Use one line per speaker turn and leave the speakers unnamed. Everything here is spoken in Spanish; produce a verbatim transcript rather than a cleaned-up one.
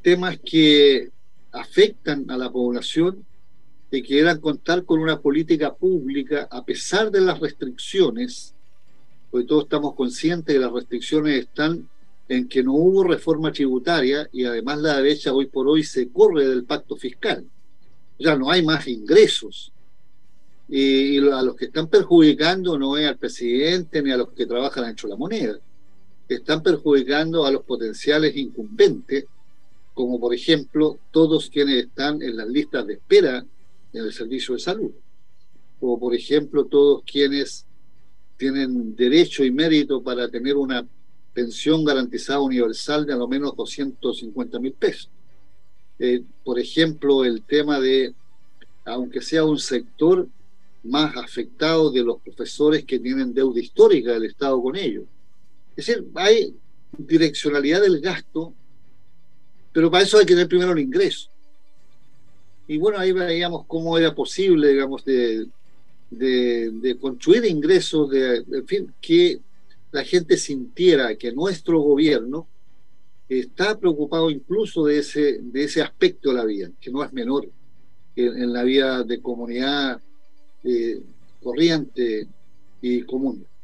temas que afectan a la población y que quieran contar con una política pública a pesar de las restricciones, porque todos estamos conscientes de que las restricciones están en que no hubo reforma tributaria y además la derecha hoy por hoy se corre del pacto fiscal. Ya no hay más ingresos. Y, y a los que están perjudicando no es al presidente ni a los que trabajan ancho la moneda. Están perjudicando a los potenciales incumbentes, como por ejemplo todos quienes están en las listas de espera en el servicio de salud, o por ejemplo todos quienes tienen derecho y mérito para tener una pensión garantizada universal de a lo menos doscientos cincuenta mil pesos. Eh, por ejemplo, el tema de, aunque sea un sector más afectado, de los profesores que tienen deuda histórica del Estado con ellos. Es decir, hay direccionalidad del gasto, pero para eso hay que tener primero el ingreso. Y bueno, ahí veíamos cómo era posible, digamos, de, de, de construir ingresos, de, en fin, que la gente sintiera que nuestro gobierno está preocupado incluso de ese, de ese aspecto de la vida, que no es menor en, en la vida de comunidad eh, corriente y común.